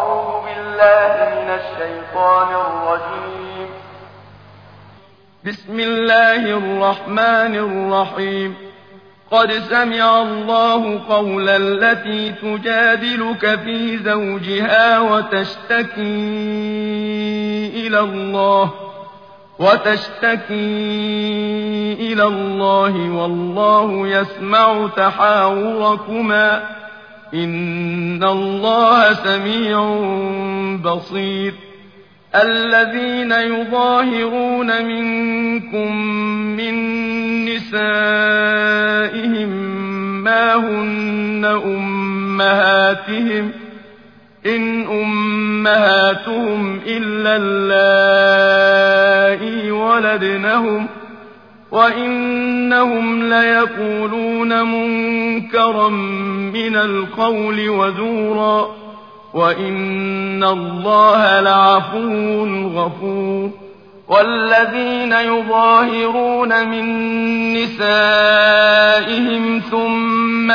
أعوذ بالله من الشيطان الرجيم. بسم الله الرحمن الرحيم. قد سمع الله قول التي تجادلك في زوجها وتشتكي إلى الله والله يسمع تحاوركما إن الله سميع بصير. الذين يظاهرون منكم من نسائهم ما هن أمهاتهم إن أمهاتهم إلا اللائي ولدنهم وإنهم ليقولون منكرا من القول وزورا وإن الله لعفو غفور. والذين يظاهرون من نسائهم ثم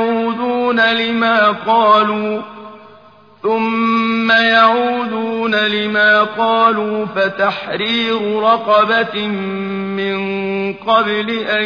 يعودون لما قالوا فتحرير رقبة من قبل أن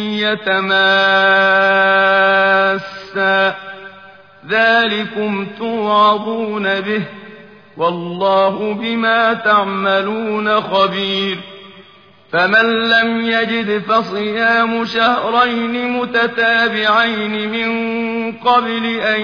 يتماسا ذلكم توعظون به والله بما تعملون خبير. فمن لم يجد فصيام شهرين متتابعين من قبل أن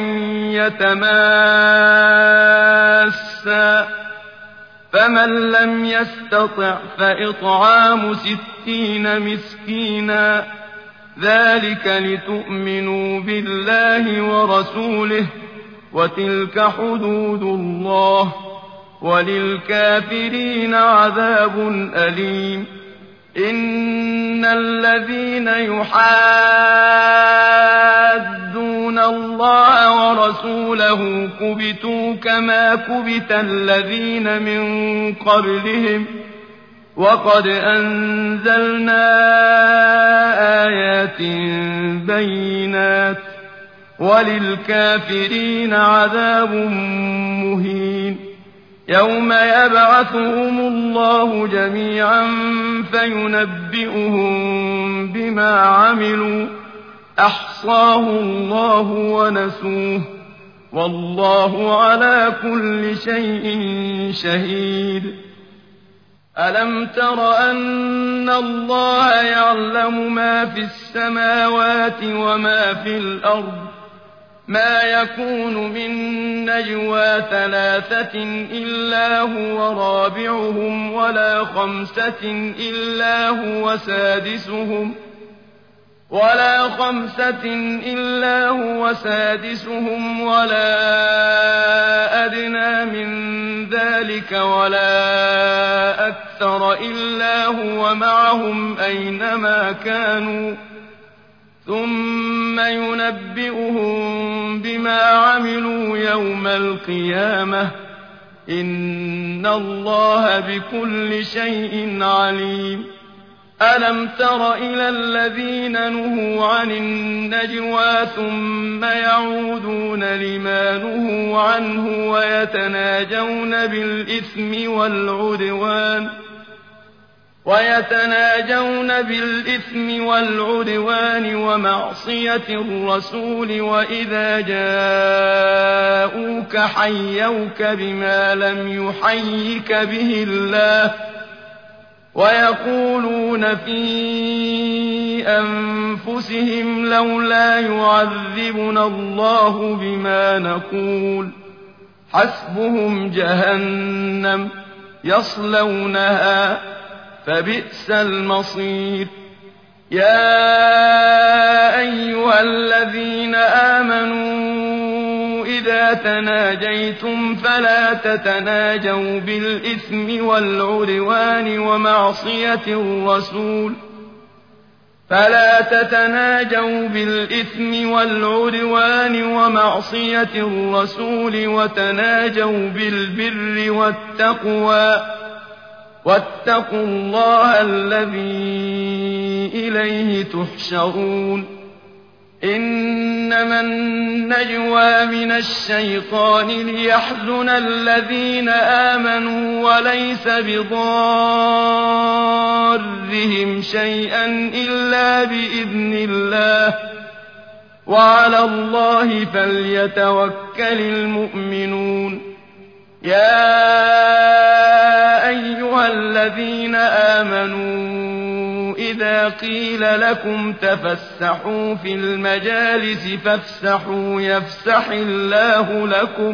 يتماسا فمن لم يستطع فإطعام 60 مسكينا ذلك لتؤمنوا بالله ورسوله وتلك حدود الله وللكافرين عذاب أليم. إن الذين يحادون الله ورسوله كبتوا كما كبت الذين من قبلهم وقد أنزلنا آيات بينات وللكافرين عذاب مهين. يوم يبعثهم الله جميعا فينبئهم بما عملوا أحصاه الله ونسوه والله على كل شيء شهيد. ألم تر أن الله يعلم ما في السماوات وما في الأرض ما يكون من نجوى 3 إلا هو رابعهم ولا 5 إلا هو سادسهم ولا أدنى من ذلك ولا أكثر إلا هو معهم أينما كانوا ثم ينبئهم بما عملوا يوم القيامة إن الله بكل شيء عليم. ألم تر إلى الذين نهوا عن النجوى ثم يعودون لما نهوا عنه ويتناجون بالإثم والعدوان ومعصية الرسول وإذا جاءوك حيوك بما لم يحيك به الله ويقولون في أنفسهم لولا يعذبنا الله بما نقول حسبهم جهنم يصلونها فبئس المصير. يا أيها الذين آمنوا إذا تناجيتم فلا تتناجوا بالإثم والعدوان ومعصية الرسول وتناجوا بالبر والتقوى واتقوا الله الذي إليه تحشرون. إنما النجوى من الشيطان ليحزن الذين آمنوا وليس بضارهم شيئا إلا بإذن الله وعلى الله فليتوكل المؤمنون يا أيها الذين آمنوا إذا قيل لكم تفسحوا في المجالس فافسحوا يفسح الله لكم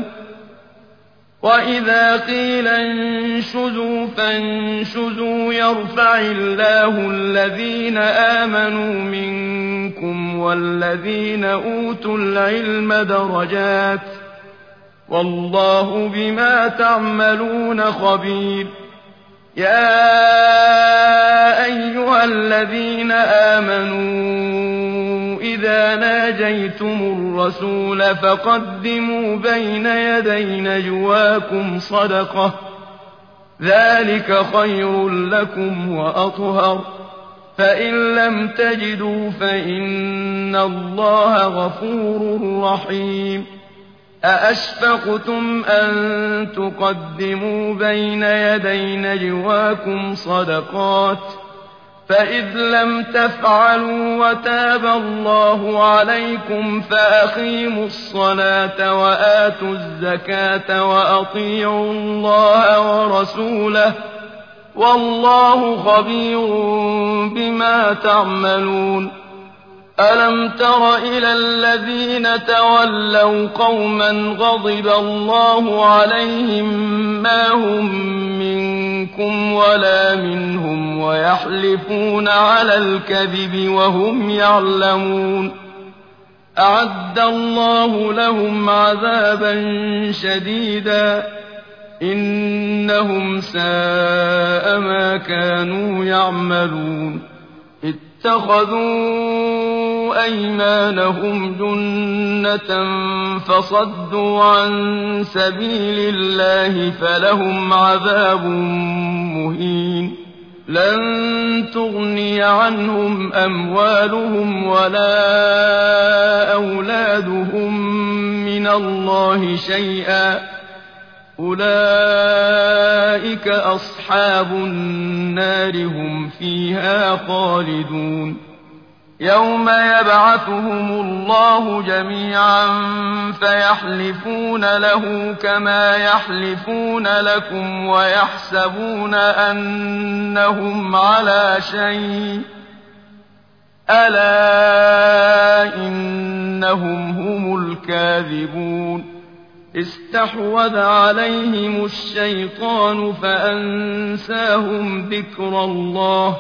وإذا قيل انشزوا فانشزوا يرفع الله الذين آمنوا منكم والذين أوتوا العلم درجات والله بما تعملون خبير يا أيها الذين آمنوا إذا ناجيتم الرسول فقدموا بين يدي نجواكم صدقة ذلك خير لكم وأطهر فإن لم تجدوا فإن الله غفور رحيم أأشفقتم أن تقدموا بين يدي نجواكم صدقات فإذ لم تفعلوا وتاب الله عليكم فأقيموا الصلاة وآتوا الزكاة وأطيعوا الله ورسوله والله خبير بما تعملون ألم تر إلى الذين تولوا قوما غضب الله عليهم ما هم منكم ولا منهم ويحلفون على الكذب وهم يعلمون أعد الله لهم عذابا شديدا إنهم ساء ما كانوا يعملون اتخذوا أيمانهم جنة فصدوا عن سبيل الله فلهم عذاب مهين لن تغني عنهم أموالهم ولا أولادهم من الله شيئا أولئك أصحاب النار هم فيها خالدون يوم يبعثهم الله جميعا فيحلفون له كما يحلفون لكم ويحسبون أنهم على شيء ألا إنهم هم الكاذبون استحوذ عليهم الشيطان فأنساهم ذكر الله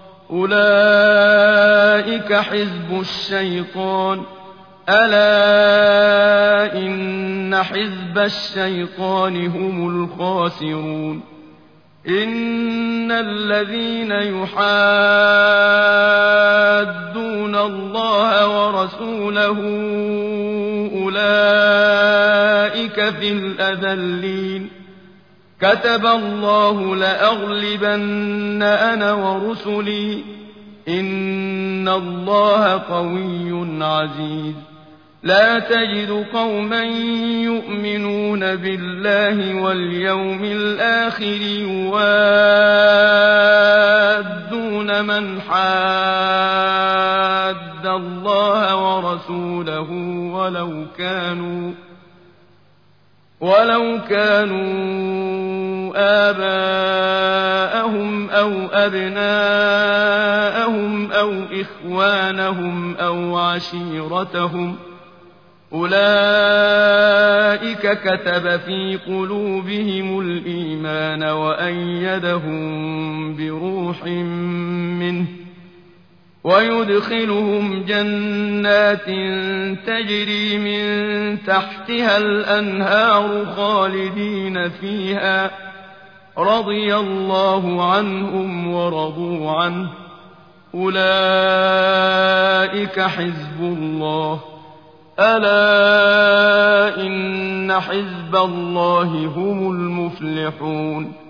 أولئك حزب الشيطان ألا إن حزب الشيطان هم الخاسرون إن الذين يحادون الله ورسوله أولئك في الأذلين كتب الله لأغلبن أنا ورسلي إن الله قوي عزيز لا تجد قوما يؤمنون بالله واليوم الآخر يوادون من حاد الله ورسوله ولو كانوا آباءهم أو أبناءهم أو إخوانهم أو عشيرتهم أولئك كتب في قلوبهم الإيمان وأيدهم بروح منه ويدخلهم جنات تجري من تحتها الأنهار خالدين فيها رضي الله عنهم ورضوا عنه أولئك حزب الله ألا إن حزب الله هم المفلحون